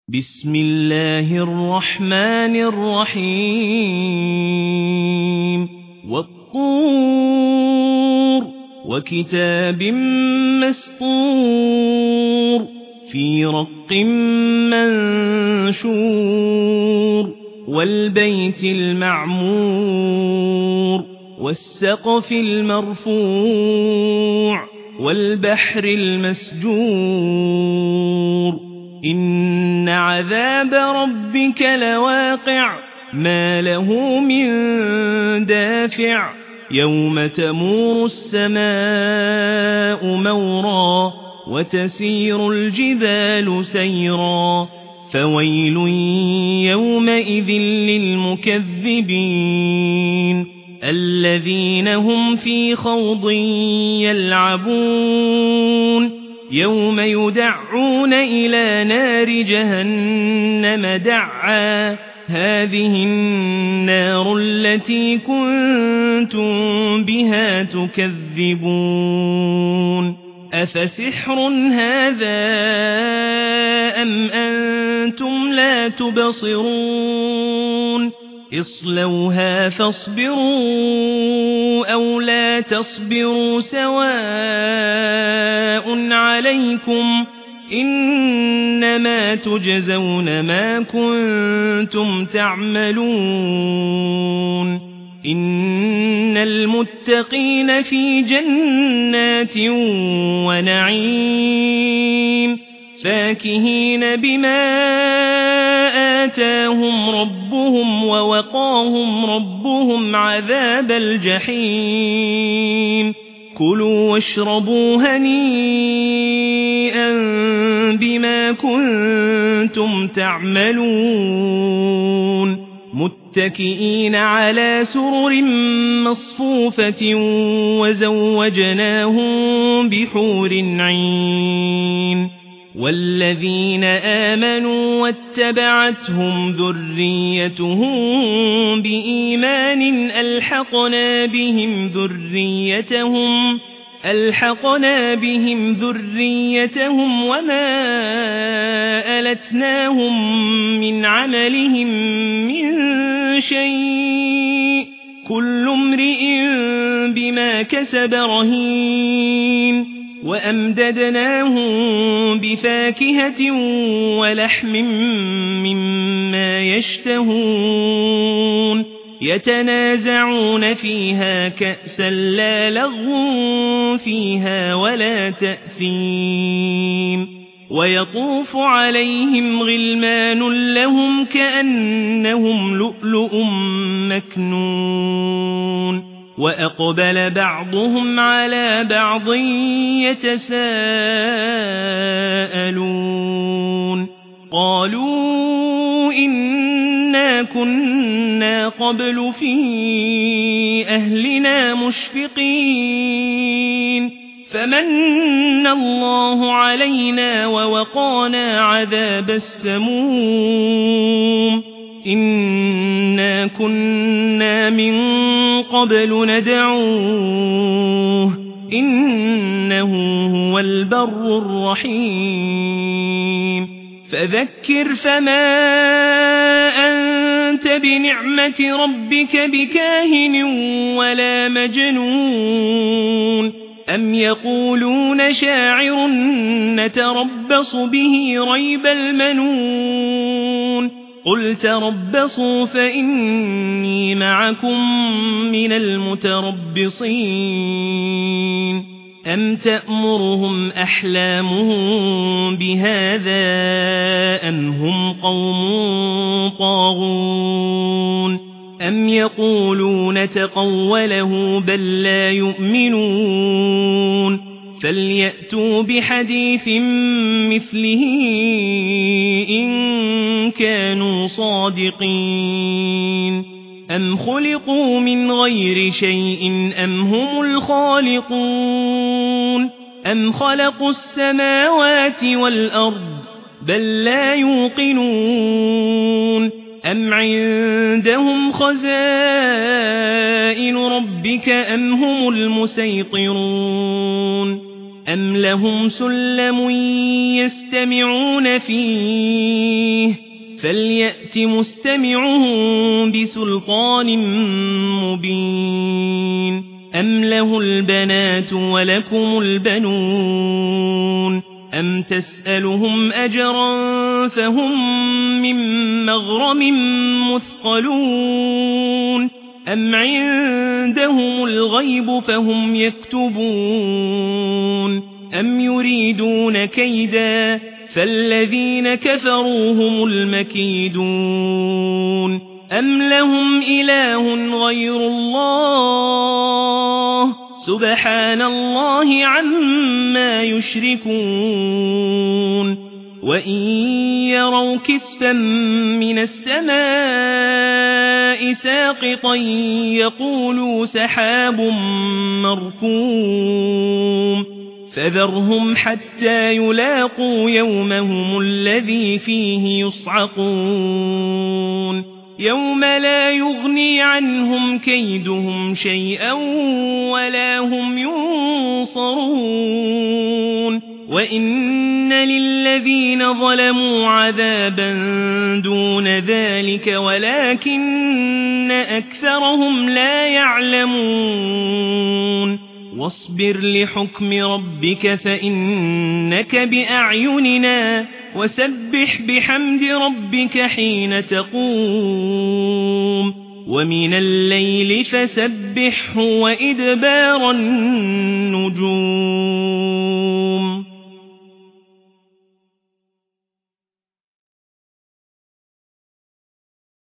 بسم الله الرحمن الرحيم والطور وكتاب مسطور في رق منشور والبيت المعمور والسقف المرفوع والبحر المسجور إن عذاب ربك لواقع ما له من دافع يوم تمور السماء مورا وتسير الجبال سيرا فويل يومئذ للمكذبين الذين هم في خوض يلعبون يوم يدعون إلى نار جهنم دعا هذه النار التي كنتم بها تكذبون أفسحر هذا أم أنتم لا تبصرون اصلوها فاصبروا أو لا تصبروا سواء عليكم إنما تجزون ما كنتم تعملون إن المتقين في جنات ونعيم فاكهين بما آتاهم ربهم ووقاهم ربهم عذاب الجحيم كلوا واشربوا هنيئا بما كنتم تعملون متكئين على سرر مصفوفة وزوجناهم بحور عين والذين آمنوا واتبعتهم ذريتهم بإيمان ألحقنا بهم ذريتهم وما ألتناهم من عملهم من شيء كل امرئ بما كسب رهين وأمددناهم بفاكهة ولحم مما يشتهون يتنازعون فيها كأسا لا لغو فيها ولا تأثيم ويطوف عليهم غلمان لهم كأنهم لؤلؤ مكنون وأقبل بعضهم على بعض يتساءلون قالوا إنا كنا قبل في أهلنا مشفقين فمن الله علينا ووقانا عذاب السموم إنا كنا من قبل ندعوه إنه هو البر الرحيم فذكر فما أنت بنعمة ربك بكاهن ولا مجنون أم يقولون شاعر نتربص به ريب المنون قل تربصوا فإني معكم من المتربصين أم تأمرهم أحلامهم بهذا أم هم قوم طاغون أم يقولون تقوله بل لا يؤمنون فليأتوا بحديث مثله إن كانوا صادقين أم خلقوا من غير شيء أم هم الخالقون أم خلقوا السماوات والأرض بل لا يوقنون أم عندهم خزائن ربك أم هم فليأت مستمعهم بسلطان مبين أم له البنات ولكم البنون أم تسألهم أجرا فهم من مغرم مثقلون أم عندهم الغيب فهم يكتبون أم يريدون كيدا فالذين كفروا هم المكيدون أم لهم إله غير الله سبحان الله عما يشركون وإن يروا كسفا من السماء ساقطا يقولوا سحاب مركوم فذرهم حتى يلاقوا يومهم الذي فيه يصعقون يوم لا يغني عنهم كيدهم شيئا ولا هم ينصرون وإن للذين ظلموا عذابا دون ذلك ولكن أكثرهم لا يعلمون واصبر لحكم ربك فإنك بأعيننا وسبح بحمد ربك حين تقوم ومن الليل فسبحه وإدبار النجوم